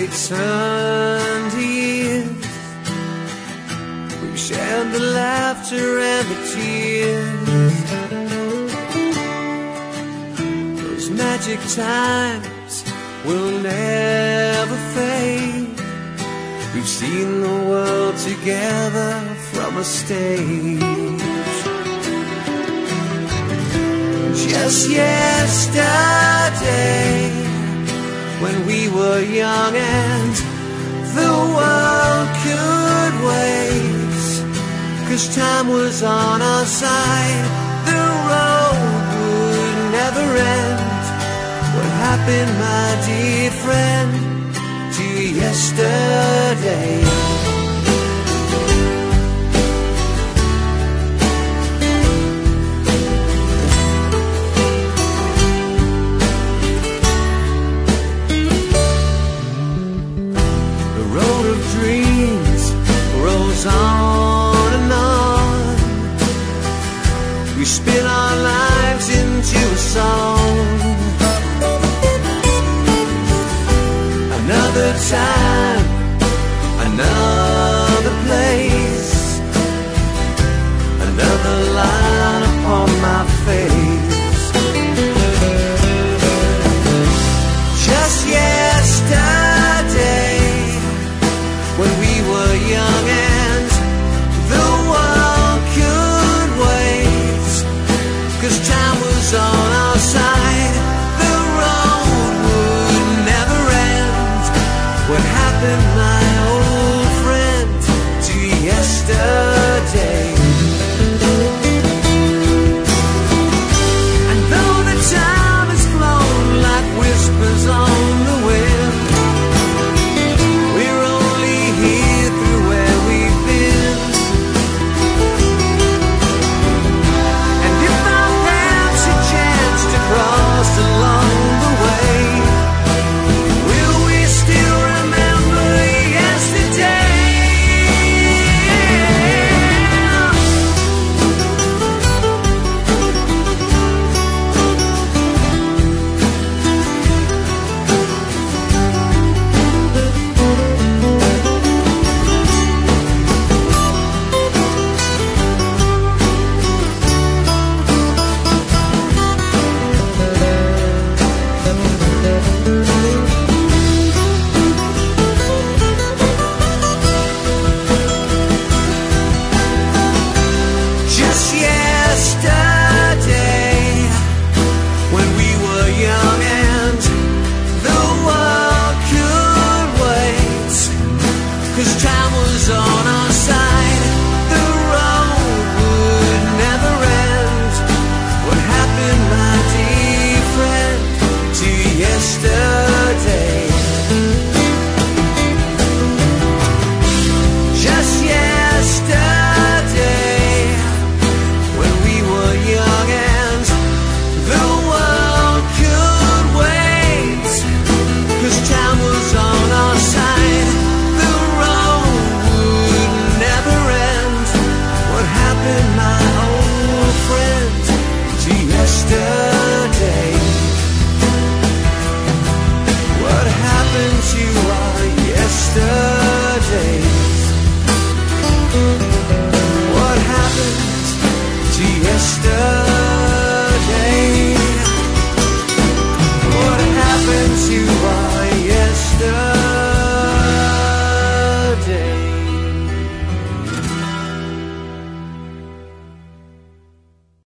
turned to years. We've shared the laughter and the tears. Those magic times will never fade. We've seen the world together from a stage. Just yesterday, when we were young and the world could wait, 'cause time was on our side, the road would never end. What happened, my dear friend, to yesterday? On and on, we spin our lives into a song. Another time, another place, another line upon my face. Just yesterday, when we were young and the world could wait, 'cause time was on our side, the road would never end. What happened,